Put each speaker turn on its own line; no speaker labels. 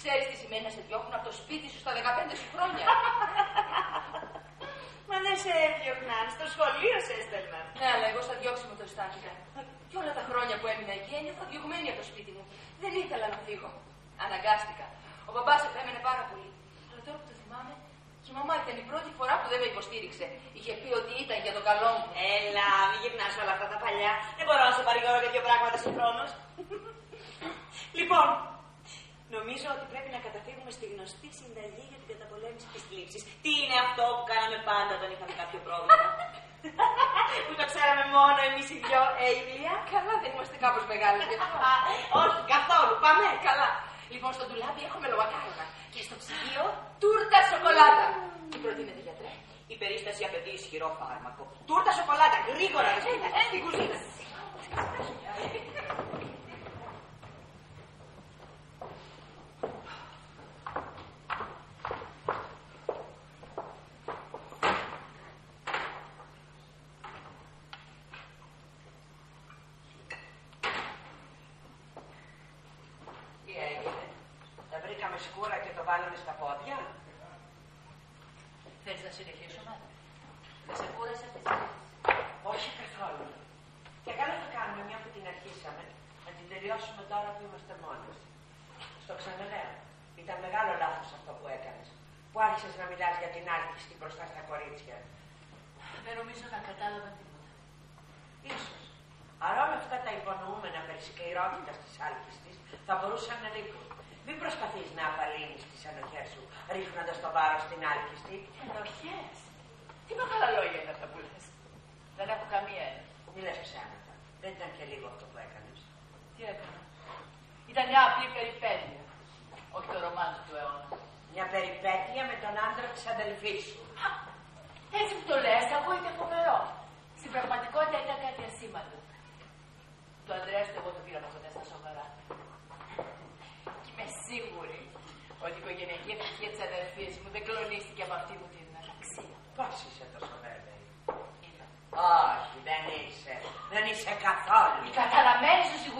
Ξέρεις τι σημαίνει να σε διώχνουν από το σπίτι σου στα 15 σου χρόνια.
Μα δεν σε έδιωχναν, στο σχολείο σε έστελναν.
Ναι, αλλά εγώ στα διώξιμο το αισθάνθηκα. Και όλα τα χρόνια που έμεινα εκεί ένιωθα διωγμένη από το σπίτι μου. Δεν ήθελα να φύγω. Αναγκάστηκα. Ο μπαμπάς επέμενε πάρα πολύ. Αλλά τώρα που το θυμάμαι, και η μαμά ήταν η πρώτη φορά που δεν με υποστήριξε. Είχε πει ότι ήταν για το καλό μου.
Έλα, μην γυρνάς όλα αυτά τα παλιά. Δεν μπορώ να σε παρηγορώ για δύο πράγματα συγχρόνως. Λοιπόν, νομίζω ότι πρέπει να καταφύγουμε στη γνωστή συνταγή για την καταπολέμηση της θλίψης. Τι είναι αυτό που κάναμε πάντα όταν είχαμε κάποιο πρόβλημα? Που το ξέραμε μόνο εμείς οι δυο, Ηλία.
Καλά, δεν είμαστε κάπως μεγάλες γι' αυτό.
Όχι, καθόλου. Πάμε.
Καλά. Λοιπόν, στο ντουλάπι έχουμε λογακάρονα. Και στο ψυγείο τούρτα σοκολάτα. Τι προτείνετε, γιατρέ?
Η περίσταση απαιτεί ισχυρό φάρμακο. Τούρτα σοκολάτα, γρήγορα. Στην κουζίνα. Σκούρα και το βάλαμε στα πόδια.
Θέλεις να συνεχίσω, μάνα? Δεν σε κούρασε αυτή τη
Όχι καθόλου. Και καλό θα κάνουμε μια που την αρχίσαμε, να την τελειώσουμε τώρα που είμαστε μόνοι. Στο ξαναλέω. Ήταν μεγάλο λάθος αυτό που έκανες. Που άρχισες να μιλάς για την άλκηστη μπροστά στα κορίτσια.
Δεν νομίζω να κατάλαβα τίποτα.
Ίσως. Αλλά όλα αυτά τα υπονοούμενα περί σκληρότητας της άλκιστης θα μπορούσαν να λείπουν. Μην προσπαθείς να απαλύνεις τις ενοχές σου, ρίχνοντας το βάρος στην άλκιστη.
Ενοχές? Τι μεγάλα λόγια είναι αυτά που λες? Δεν έχω καμία έννοια.
Μη λες ψέματα. Δεν ήταν και λίγο αυτό που έκανες.
Τι έκανα? Ήταν μια απλή περιπέτεια. Όχι το ρομάντζο του αιώνα.
Μια περιπέτεια με τον άντρα της αδελφής σου.
Έτσι που το λες, ακούγεται φοβερό. Στην πραγματικότητα ήταν κάτι ασήμαντο. Το Ανδρέα του εγώ το πήρα ποτέ στα σοβαρά. Και είμαι σίγουρη ότι η οικογενειακή ευτυχία της αδελφής μου δεν κλονίστηκε από αυτή μου την αξία.
Πώς είσαι τόσο βέβαιη?
Είμαι.
Όχι, δεν είσαι. Δεν είσαι καθόλου.
Η καταραμένη σου